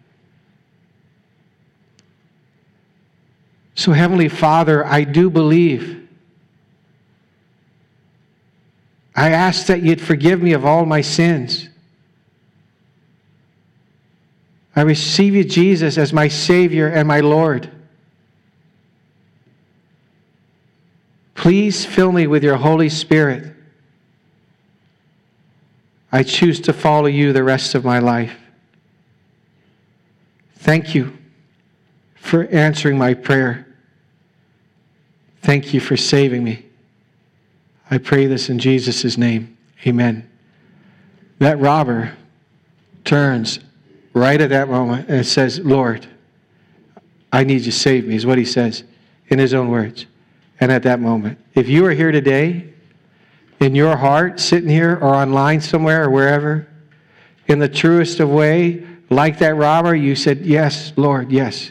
So, Heavenly Father, I do believe. I ask that you'd forgive me of all my sins. I receive you, Jesus, as my Savior and my Lord. Please fill me with your Holy Spirit. I choose to follow you the rest of my life. Thank you for answering my prayer. Thank you for saving me. I pray this in Jesus' name. Amen. That robber turns right at that moment and says, Lord, I need you to save me, is what he says in his own words. And at that moment, if you are here today, in your heart, sitting here or online somewhere or wherever, in the truest of way, like that robber, you said, yes, Lord, yes.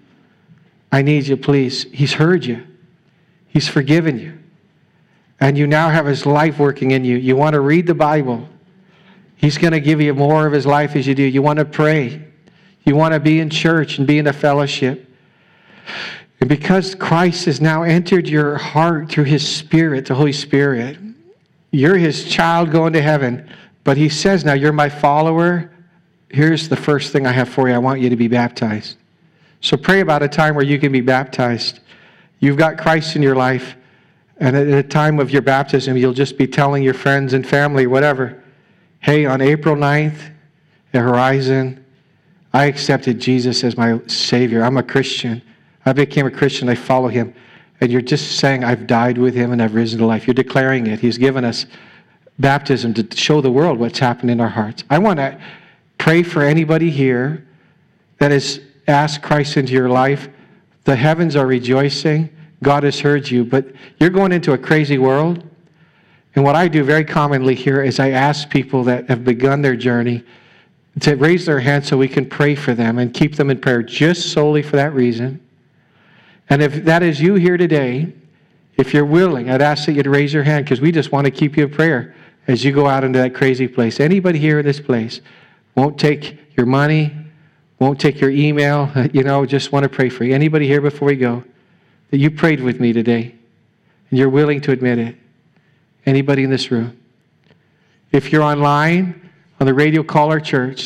I need you, please. He's heard you. He's forgiven you. And you now have his life working in you. You want to read the Bible. He's going to give you more of his life as you do. You want to pray. You want to be in church and be in a fellowship. And because Christ has now entered your heart through his Spirit, the Holy Spirit, you're his child going to heaven. But he says now, you're my follower. Here's the first thing I have for you. I want you to be baptized. So pray about a time where you can be baptized. You've got Christ in your life. And at the time of your baptism, you'll just be telling your friends and family, whatever, hey, on April 9th at Horizon, I accepted Jesus as my Savior. I'm a Christian. I became a Christian. I follow him. And you're just saying, I've died with him and I've risen to life. You're declaring it. He's given us baptism to show the world what's happened in our hearts. I want to pray for anybody here that has asked Christ into your life. The heavens are rejoicing. God has heard you, but you're going into a crazy world. And what I do very commonly here is I ask people that have begun their journey to raise their hand so we can pray for them and keep them in prayer just solely for that reason. And if that is you here today, if you're willing, I'd ask that you'd raise your hand because we just want to keep you in prayer as you go out into that crazy place. Anybody here in this place won't take your money, won't take your email, just want to pray for you. Anybody here before we go that you prayed with me today and you're willing to admit it? Anybody in this room? If you're online, on the radio, call our church,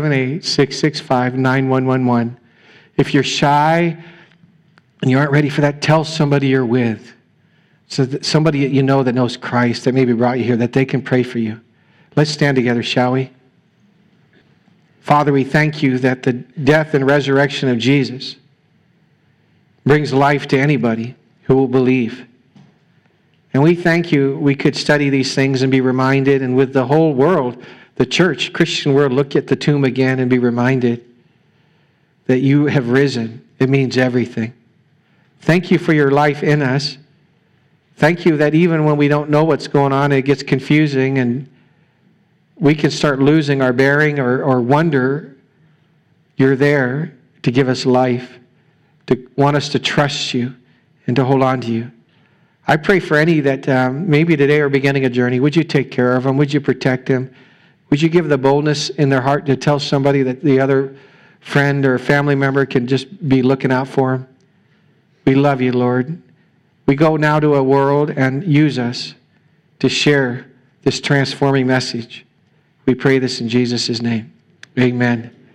978-665-9111. If you're shy and you aren't ready for that, tell somebody you're with. So that somebody you know that knows Christ, that maybe brought you here, that they can pray for you. Let's stand together, shall we? Father, we thank you that the death and resurrection of Jesus brings life to anybody who will believe. And we thank you we could study these things and be reminded, and with the whole world, the church, Christian world, look at the tomb again and be reminded that you have risen. It means everything. Thank you for your life in us. Thank you that even when we don't know what's going on, it gets confusing and we can start losing our bearing or wonder, you're there to give us life, to want us to trust you and to hold on to you. I pray for any that maybe today are beginning a journey. Would you take care of them? Would you protect them? Would you give the boldness in their heart to tell somebody that the other friend or family member can just be looking out for them? We love you, Lord. We go now to a world and use us to share this transforming message. We pray this in Jesus' name. Amen.